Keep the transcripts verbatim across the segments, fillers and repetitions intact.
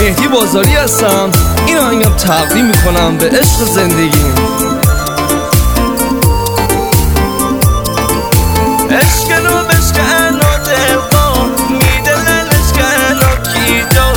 مهدی بازاری هستم. این آهنگم تقدیم میکنم به عشق زندگیم. اشکن و بشکن و دلقا میدلن اشکن و کیجا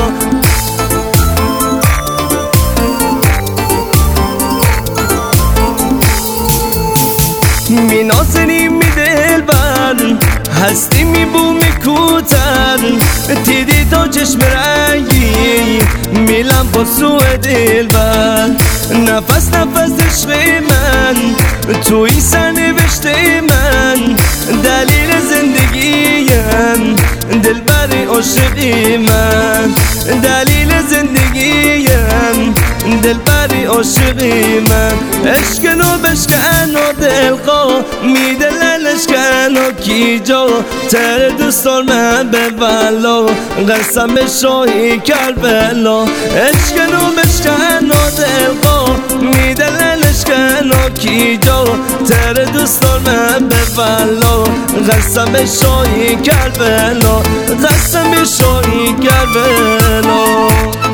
می نازنی می دل بر هستی می بو می کوتر تیدی تا چشم رنگی میلم با سوه دل بر نفس نفس عشق من توی سرنوشت من دلیل زندگیم دل بر عاشقی من دلیل زندگیم دل بر عاشقی من اشکن و بشکن و دلقا میدلن اشکن و کیجا تر دوستان من به ولا قسم به شاهی کربلا اشکن و بشکن و دلقا میدلن اشکن و کیجا تر دوستان من به ولا قسم به شاهی کربلا قسم به شاهی کربلا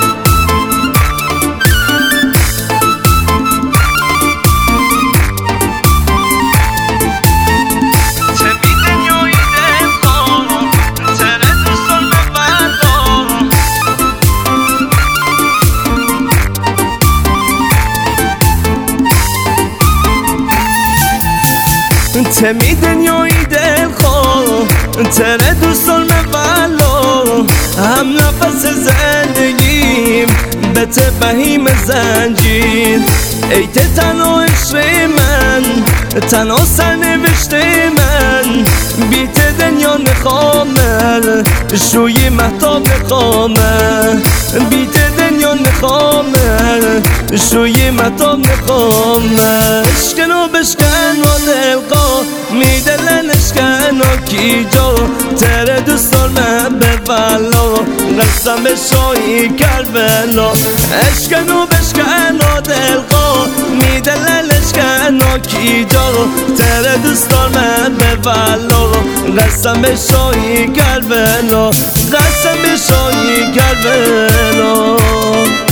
تمی دنیای دل خواه تره دوستان موالا هم نفس زندگیم به ته بهیم زنجیر ای ته تنها عشق من تنها سرنوشت من بیت دنیا نخوامه شوی محتاب نخوامه بیت دنیا نخوامه شوی محتاب نخوامه اشکن و بشکن و دلقا میدلن اشکن و کیجا تره دوستان من به ولا قسم به شاهی کربلا اشکن و بشکن و دلقا میدلن اشکن و کیجا تره دوستان من به ولا قسم به شاهی کربلا قسم به شاهی کربلا